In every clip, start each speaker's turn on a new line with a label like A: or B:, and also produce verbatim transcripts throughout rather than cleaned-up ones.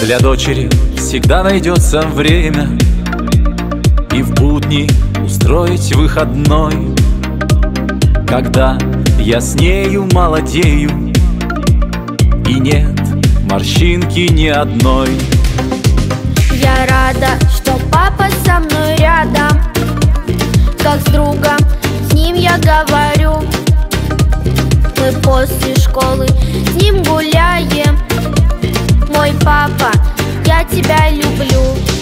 A: Для дочери всегда найдется время и в будни устроить выходной, когда я с нею молодею и нет морщинки ни одной.
B: Я рада, что папа со мной рядом, как с другом, с ним я говорю. Мы после школы с ним гуляем. Мой папа, я тебя люблю.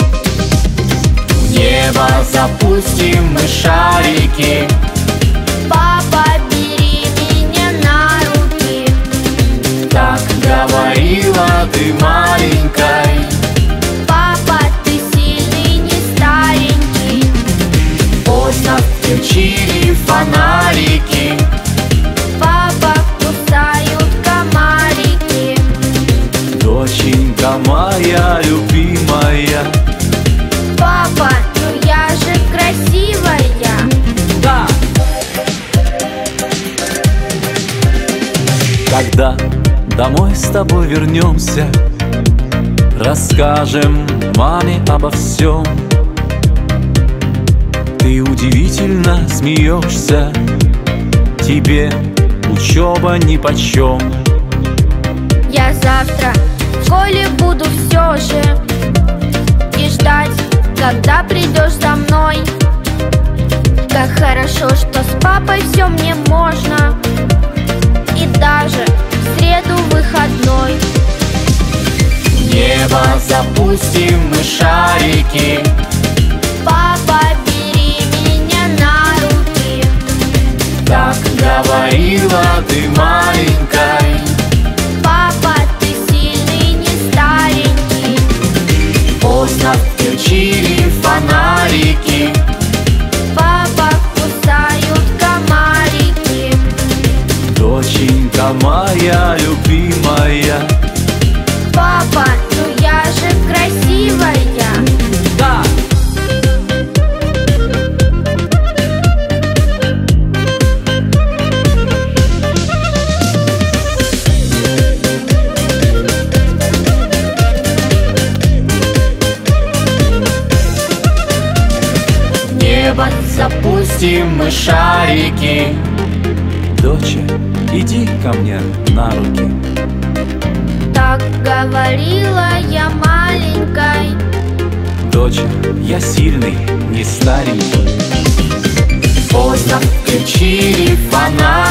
A: В небо запустим мы шарики.
B: Папа, бери меня на руки.
A: Так говорила ты маленькой.
B: Папа, ты сильный, не старенький.
A: Поздно включили фонарики.
B: Папа, кусают комарики.
A: Доченька моя любимая.
B: Папа, ну я же красивая.
A: Да! Когда домой с тобой вернемся, расскажем маме обо всем. Ты удивительно смеешься, тебе учеба нипочем.
B: Я завтра в школе буду все же и ждать, когда придешь за мной. Как хорошо, что с папой все мне можно, и даже в среду выходной.
A: В небо запустим мы шарики.
B: Папа, бери меня на руки.
A: Так говорила ты маленькой.
B: Папа, ты сильный, не старенький.
A: Поздно включили фонарики.
B: Папа, кусают комарики.
A: Доченька моя любимая.
B: Папа, ну я же красивая.
A: Да! В небо запустим мы шарики. Доча, иди ко мне на руки.
B: Так говорила я маленькой.
A: Доча, я сильный, не старенький. Поздно включили фонарики.